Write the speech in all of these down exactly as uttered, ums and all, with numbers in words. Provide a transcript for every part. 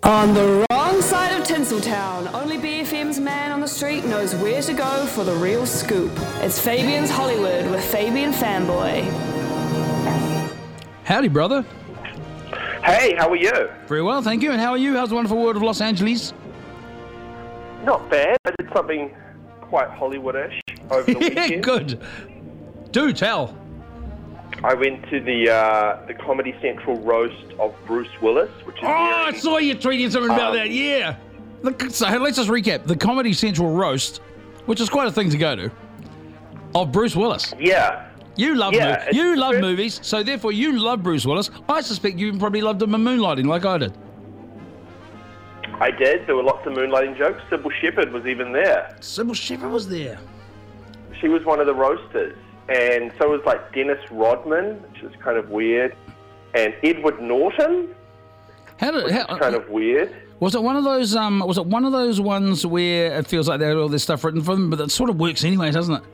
On the wrong side of Tinseltown, only B F M's man on the street knows where to go for the real scoop. It's Fabian's Hollywood with Fabian Fanboy. Howdy, brother. Hey, how are you? Very well, thank you. And how are you? How's the wonderful world of Los Angeles? Not bad. I did something quite Hollywoodish over the weekend. Good. Do tell. I went to the uh, the Comedy Central roast of Bruce Willis, which is Oh, very, I saw you tweeting something about um, that. Yeah. Look, so let's just recap. The Comedy Central roast, which is quite a thing to go to, of Bruce Willis. yeah. You love Yeah, mo- you it's love good. movies, so therefore you love Bruce Willis. I suspect you probably loved him in Moonlighting like I did. I did. There were lots of moonlighting jokes. Sybil Shepherd was even there. Sybil Shepherd was there. She was one of the roasters. And so was like Dennis Rodman, which is kind of weird. And Edward Norton, How did which how, is kind of weird. was it one of those um was it one of those ones where it feels like they had all this stuff written for them, but it sort of works anyway, doesn't it?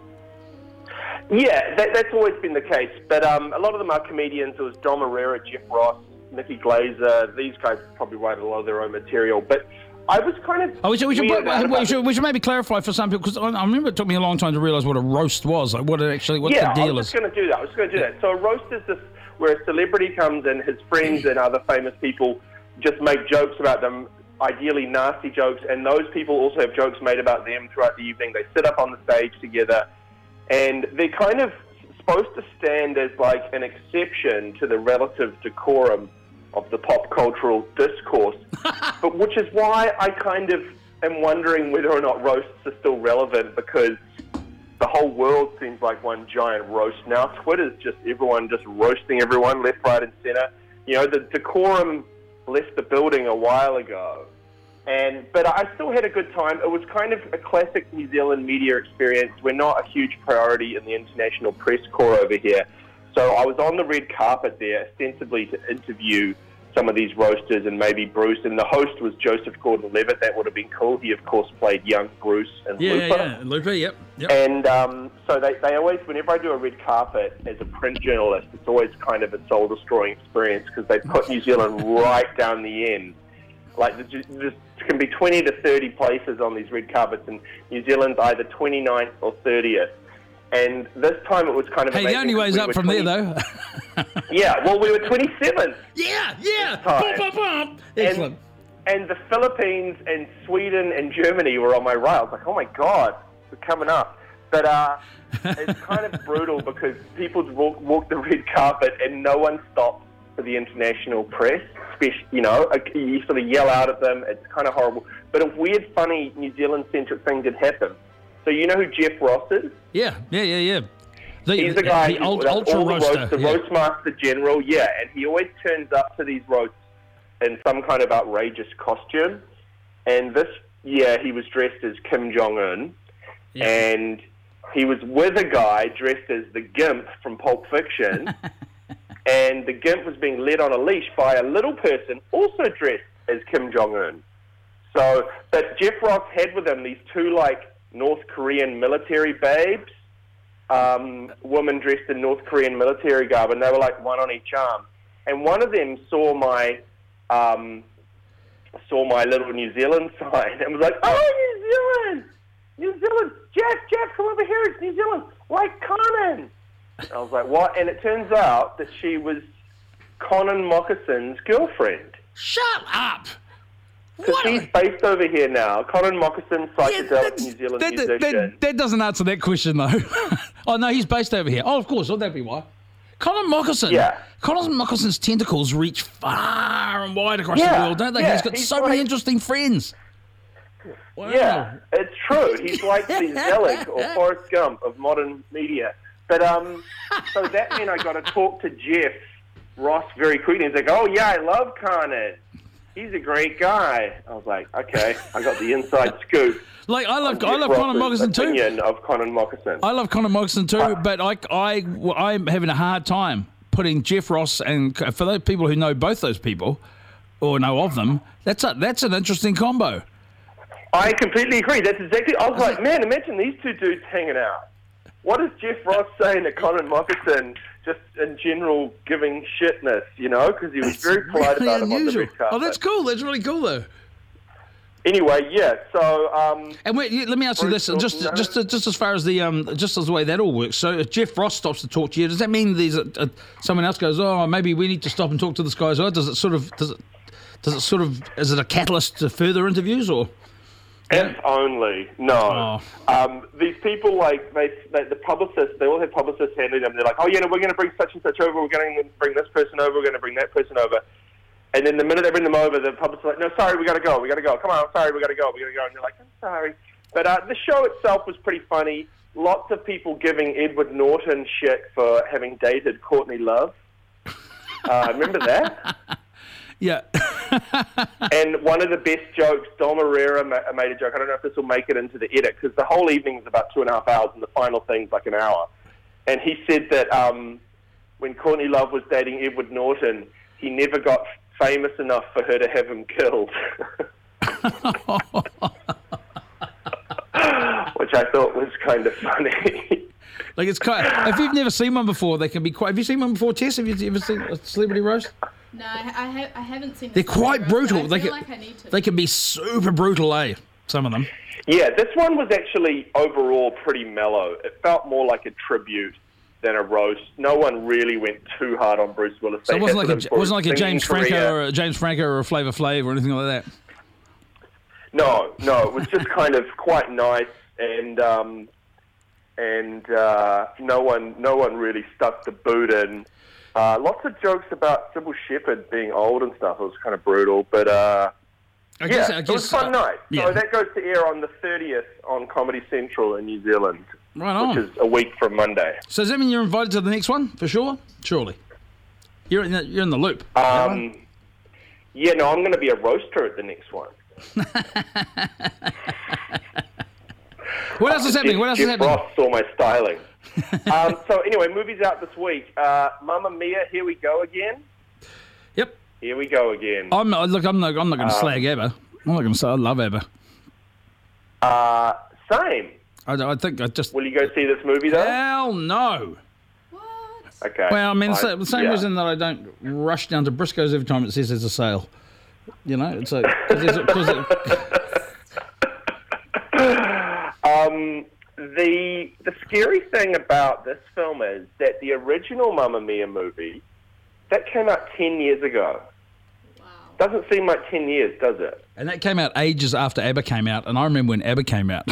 Yeah, that, that's always been the case. But um, a lot of them are comedians. It was Dom Herrera, Jeff Ross, Nikki Glazer. These guys probably write a lot of their own material. But I was kind of... Oh, we should, we should, weirded out we about should, we should maybe clarify for some people, because I, I remember it took me a long time to realise what a roast was, like what it actually, what yeah, the deal I was is. just going to do that. I was going to do that. So a roast is this where a celebrity comes and his friends and other famous people just make jokes about them, ideally nasty jokes, and those people also have jokes made about them throughout the evening. They sit up on the stage together, and they're kind of supposed to stand as like an exception to the relative decorum of the pop cultural discourse, but which is why I kind of am wondering whether or not roasts are still relevant, because the whole world seems like one giant roast now. Twitter's just everyone just roasting everyone left, right, and center. You know, the decorum left the building a while ago, and but I still had a good time. It was kind of a classic New Zealand media experience. We're not a huge priority in the international press corps over here. So I was on the red carpet there, ostensibly to interview some of these roasters and maybe Bruce. And the host was Joseph Gordon-Levitt. That would have been cool. He, of course, played young Bruce and Yeah, Looper. yeah, Looper, yep. yep. And um, so they, they always, whenever I do a red carpet as a print journalist, it's always kind of a soul-destroying experience, because they put New Zealand right down the end. Like, there's, there's can be twenty to thirty places on these red carpets, and New Zealand's either twenty-ninth or thirtieth. And this time it was kind of Hey, the amazing only way's we up were from twenty there, though. Yeah, well, we were twenty-seventh. Yeah, yeah. time. Pop, pop, pop. Excellent. And, and the Philippines and Sweden and Germany were on my right. I was like, oh my God, we're coming up. But uh, it's kind of brutal, because people walk, walk the red carpet and no one stops for the international press. Especially, you know, you sort of yell out at them. It's kind of horrible. But a weird, funny New Zealand-centric thing did happen. So you know who Jeff Ross is? Yeah, yeah, yeah, yeah. The, He's the guy the who ult- does ultra all the roaster. roasts, the yeah. roast master general, yeah, and he always turns up to these roasts in some kind of outrageous costume. And this year he was dressed as Kim Jong-un, Yeah. and he was with a guy dressed as the Gimp from Pulp Fiction, and the Gimp was being led on a leash by a little person also dressed as Kim Jong-un. So, but Jeff Ross had with him these two, like, North Korean military babes, um, women dressed in North Korean military garb, and they were like one on each arm. And one of them saw my um, saw my little New Zealand sign and was like, "Oh, New Zealand, New Zealand, Jeff, Jeff, come over here, it's New Zealand, like Conan." And I was like, "What?" And it turns out that she was Conan Moccason's girlfriend. Shut up! Because What? he's based over here now. Conan Moccasin, psychedelic that's- New Zealand that, musician. that, that doesn't answer that question, though. Oh, no, he's based over here. Oh, of course. Would that be why? Colin Moccasin. Yeah. Colin Moccasin's tentacles reach far and wide across Yeah, the world, don't they? yeah, he's got he's so many like- interesting friends. Wow. Yeah, it's true. He's like the Zelig or Forrest Gump of modern media. But um, so that meant I got to talk to Jeff Ross very quickly. He's like, "Oh yeah, I love Conan. He's a great guy." I was like, "Okay, I got the inside scoop." Like, I love, on I love Jeff Colin Ross's Moccasin too. opinion of Conan Moccasin. I love Colin Moccasin too, Uh, but I, I, I'm having a hard time putting Jeff Ross, and for those people who know both those people or know of them, that's a, that's an interesting combo. I completely agree. That's exactly. I was like, man, imagine these two dudes hanging out. what is Jeff Ross saying to Colin Mockerson just in general giving shitness, you know, because he was That's very polite really about him on the unusual. red carpet. Oh, that's cool. That's really cool, though. Anyway, yeah, so... Um, And wait, yeah, let me ask you Bruce this, just Wilson, just just as far as the um, just as the way that all works. So if Jeff Ross stops to talk to you, does that mean there's a, a, someone else goes, oh, maybe we need to stop and talk to this guy as well? Does it sort of does it does it sort of is it a catalyst to further interviews or? If only. No. Oh. Um, these people, like, they, they, the publicists, they all have publicists handling them. They're like, oh, yeah, no, we're going to bring such and such over. We're going to bring this person over. We're going to bring that person over. And then the minute they bring them over, the publicist's like, no, sorry, we got to go. We got to go. Come on, sorry, we got to go. We got to go. And they're like, I'm sorry. But uh, the show itself was pretty funny. Lots of people giving Edward Norton shit for having dated Courtney Love. Uh, remember that? Yeah. And one of the best jokes, Dom Herrera ma- made a joke. I don't know if this will make it into the edit, because the whole evening is about two and a half hours, and the final thing's like an hour. And he said that um, when Courtney Love was dating Edward Norton, he never got famous enough for her to have him killed. Which I thought was kind of funny. Like it's quite. If you've never seen one before, they can be quite. Have you seen one before, Tess? Have you ever seen a celebrity roast? No, I, I, ha- I haven't seen. They're quite brutal. I They feel can, like I need to. they can be super brutal, eh? Some of them. Yeah, this one was actually overall pretty mellow. It felt more like a tribute than a roast. No one really went too hard on Bruce Willis. So They it wasn't had like him a for wasn't like his a James singing Franco career. or a James Franco or a Flavor Flav or anything like that. No, no, it was just kind of quite nice, and um, and uh, no one, no one really stuck the boot in. Uh, lots of jokes about Sybil Shepherd being old and stuff. It was kind of brutal, but uh, I yeah, guess, I it was guess, a fun uh, night. yeah. So that goes to air on the thirtieth on Comedy Central in New Zealand, Right on. which is a week from Monday. So does that mean you're invited to the next one for sure? Surely. You're in the, you're in the loop. Um, yeah, no, I'm going to be a roaster at the next one. What else is happening? Jeff, What else is Jeff happening? Ross saw my styling. um, so anyway, movies out this week. Uh, Mamma Mia, here we go again. Yep. Here we go again. I'm not, look. I'm not. I'm not going to Um, slag ABBA. I'm not going to say I love ABBA. Uh, same. I, I think I just. Will you go see this movie though? Hell no. What? Okay. Well, I mean, it's I- the same yeah. reason that I don't rush down to Briscoe's every time it says there's a sale. You know, it's like because Um, the the scary thing about this film is that the original Mamma Mia movie that came out ten years ago. Wow. Doesn't seem like ten years, does it? and that came out ages after ABBA came out, and I remember when ABBA came out.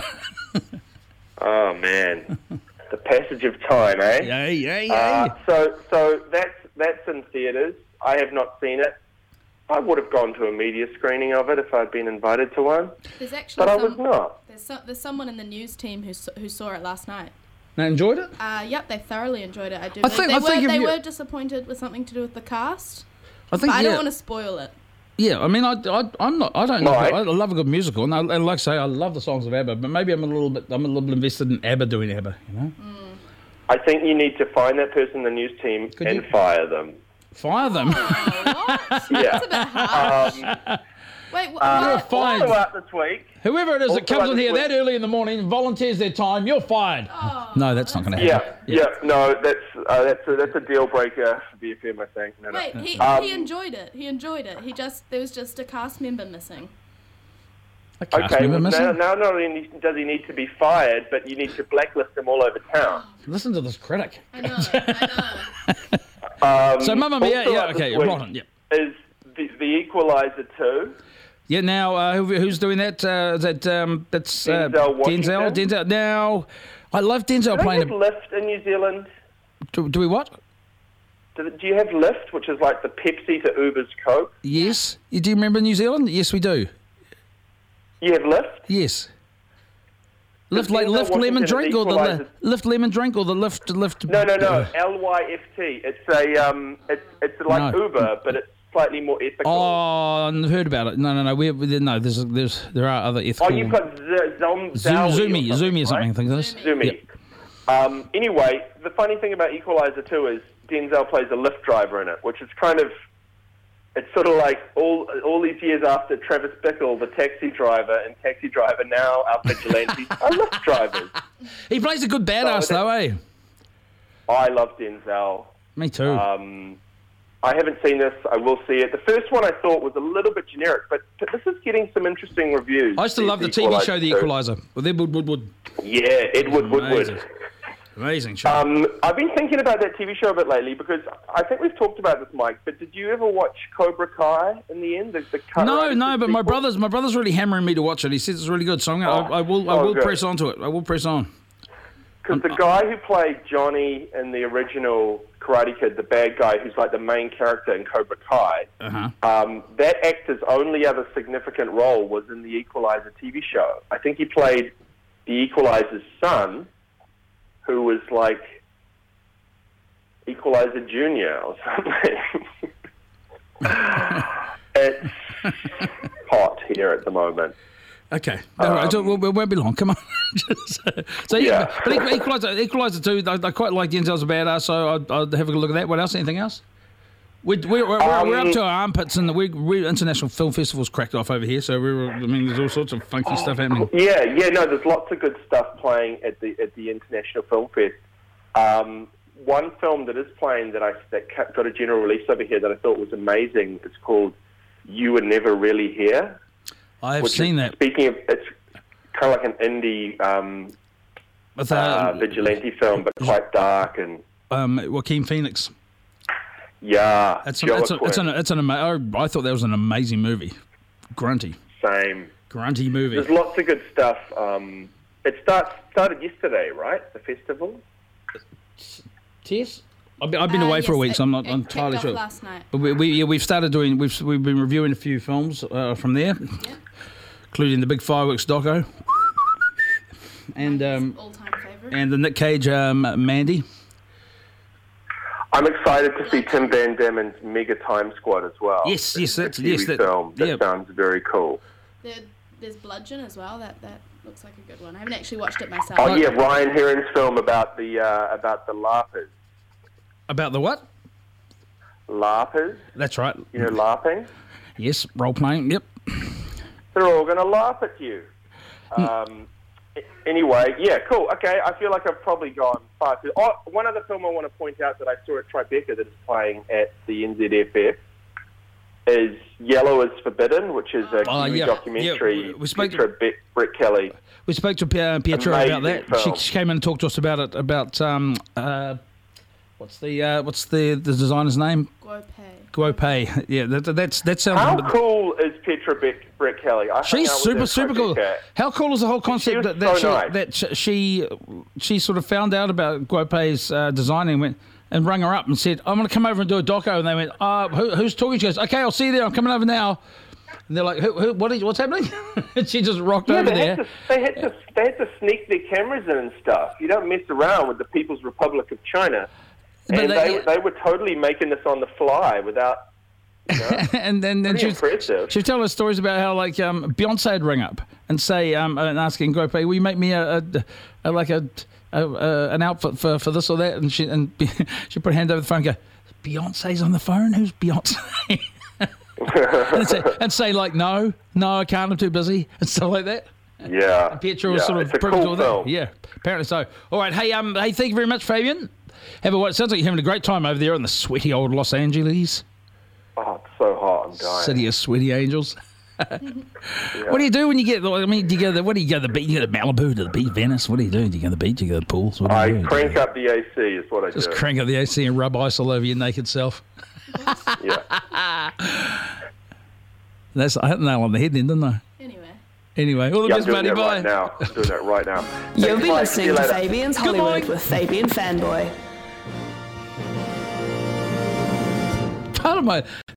Oh man, the passage of time, eh? yeah, yeah, yeah. Uh, so, so that's that's in theatres. I have not seen it. I would have gone to a media screening of it if I'd been invited to one, There's actually but I some, was not. There's, so, there's someone in the news team who s- who saw it last night. Now, enjoyed it? Uh, yep, they thoroughly enjoyed it. I do. I believe. think- they I were think if they you- were disappointed with something to do with the cast. I think. But I yeah. don't want to spoil it. Yeah, I mean, I, I, I'm not. I don't know. Right. I love a good musical, and, I, and like I say, I love the songs of ABBA. But maybe I'm a little bit. I'm a little bit invested in ABBA doing ABBA. You know, I think you need to find that person in the news team Could and you- fire them. fire them. Oh, what? Yeah. That's a bit harsh. Um, Wait, wh- uh, what? fine. also out this week. Whoever it is that Also comes like in this here week- that early in the morning, volunteers their time, you're fired. Oh, no, that's not going to Yeah, happen. yeah, no, that's uh, that's a, that's a deal breaker for B F M, I think. No, no. Wait, he, Um, he enjoyed it. He enjoyed it. He just there was just a cast member missing. A cast Okay, member well, missing? now, now not only does he need to be fired, but you need to blacklist him all over town. Listen to this critic. I know. I know. Um, So, Mamma Mia, also yeah, out this okay, week rotten, yeah. Is the, the Equalizer two. Yeah, now uh, who, who's doing that? Uh, is that um, that's uh, Denzel Washington. Denzel. Denzel. Now, I love Denzel Do they playing. have A, Lyft in New Zealand? do, do we what? Do, do you have Lyft, which is like the Pepsi to Uber's Coke? Yes. You do you remember New Zealand? Yes, we do. You have Lyft? Yes. Does Lift, like, Denzel lift lemon Washington drink or the li- equalises- lift lemon drink or the lift lift. No, no, no. uh, L Y F T. It's a um, it's it's like No. Uber, but it's slightly more ethical. Oh, I've heard about it. No, no, no. We, we no. There's there's there are other Oh, ethical. you've got Z- Zom, Zoom, Zowie Zoomy, or Zoomy or something. I right? think it is. Zoomy. Zoomy. Um, anyway, the funny thing about Equalizer two is Denzel plays a Lyft driver in it, which is kind of it's sort of like all all these years after Travis Bickle, the taxi driver, and Taxi Driver, now our vigilantes are Lyft drivers. He plays a good badass, So though, eh? I love Denzel. Me too. Um, I haven't seen this. I will see it. The first one I thought was a little bit generic, but this is getting some interesting reviews. I used to love the T V show The Equalizer with Edward Woodward. Yeah, Edward Amazing. Woodward. Amazing show. Um, I've been thinking about that T V show a bit lately because I think we've talked about this, Mike. But did you ever watch Cobra Kai in the end? The, the no, no, but my sequel? brother's my brother's really hammering me to watch it. He says it's really good, so I'm gonna, Oh, I, I will I oh, will good. press on to it. I will press on. Because the guy who played Johnny in the original Karate Kid, the bad guy who's like the main character in Cobra Kai, Uh-huh. um, that actor's only other significant role was in the Equalizer T V show. I think he played the Equalizer's son, who was like Equalizer Junior or something. It's hot here at the moment. Okay, all right, Um, so we won't be long. Come on. Just, uh, so yeah, Yeah. but Equal- Equalizer, Equalizer two, I, I quite like Denzel's a badass, so I'd, I'd have a look at that. What else? Anything else? We're, we're, we're, Um, we're up to our armpits, and the we, we, international film festivals cracked off over here. So we're, I mean, there's all sorts of funky stuff happening. Yeah, yeah, no, there's lots of good stuff playing at the at the International Film Fest. Um, one film that is playing that I that ca- got a general release over here that I thought was amazing. It's called You Were Never Really Here. I have which seen is, that. Speaking of, it's kind of like an indie um, With, uh, uh, vigilante film, but quite dark and um, Joaquin Phoenix. yeah, It's, an, it's, a, it's, an, Joaquin, it's an ama- I thought that was an amazing movie. Grunty. same. Grunty movie. There's lots of good stuff. Um, it starts started yesterday, right? The festival. Tess? I've been, I've been Uh, away for a yes, week, so I'm not it- it entirely kicked sure. off last night. But we, we, yeah, we've started doing, we've, we've been reviewing a few films uh, from there, Yeah. including the big fireworks doco, and um, All-time favourite. and the Nick Cage um, Mandy. I'm excited to see Tim Van Dammen's Mega Time Squad as well. Yes, yes, The that's T V yes, that, film. That yeah. sounds very cool. There, there's Bludgeon as well. That that looks like a good one. I haven't actually watched it myself. Oh yeah, Ryan Herring's film about the uh, about the LARPers. About the what? LARPers, That's right. you know, LARPing. Yes, role playing. Yep. They're all going to laugh at you. Hmm. Um, a- anyway, yeah, cool. Okay, I feel like I've probably gone far too. Oh, one other film I want to point out that I saw at Tribeca that is playing at the N Z F F is Yellow is Forbidden, which is a Oh, Kiwi yeah. documentary. Yeah, we spoke to- Petra Be- Brett Kelly. We spoke to Pie- Pietro about Amazing that. She, film. she came in and talked to us about it. About um, uh, what's the uh, what's the the designer's name? Guopei. Guopei. Yeah, that, that's that sounds. How cool is Petra Be- Brett Kelly? I hung She's out with super her super cool. Tribeca. How cool is the whole concept was that, that, so she, nice. that sh- she she sort of found out about Guopei's uh, designing and went and rang her up and said, "I'm going to come over and do a doco." And they went, uh, who, "Who's talking?" She goes, "Okay, I'll see you there. I'm coming over now." And they're like, who, who, what is, what's happening? And she just rocked Yeah, over they there. had, to, they, had to, they had to sneak their cameras in and stuff. You don't mess around with the People's Republic of China. But And they- they, yeah. they were totally making this on the fly without, you know, and then, then pretty she was, impressive. she was telling us stories about how like um, Beyonce would ring up and say um, and asking Guopei, "Will you make me a, a, a like a, a, a an outfit for, for this or that?" And she and she put her hand over the phone and go, "Beyonce's on the phone. Who's Beyonce?" and, say, and say like, "No, no, I can't. I'm too busy," and stuff like that. yeah. Pietro was yeah, sort of it's a privy cool to all that. film. Yeah, apparently so. All right, hey, um, hey, thank you very much, Fabian. Have a what? Sounds like you're having a great time over there in the sweaty old Los Angeles, Oh, it's so hot. I'm dying. city of sweaty angels. What do you do when you get? I mean, do you go? To, what do you go to the beach? You go to Malibu, to the beach, Venice. What do you do? Do you go to the beach? Do you go to the pools? What do you I do? crank up the A C is what I Just do. crank up the A C and rub ice all over your naked self. yeah. That's I hit the nail on the head then, didn't I? Anyway. Anyway, all the yeah I'm best, doing buddy. that Bye. right now. I'm doing that right now. You'll Thanks, be Mike. See you listening to later. Fabian's Good Hollywood morning. with Fabian Fanboy. Part of my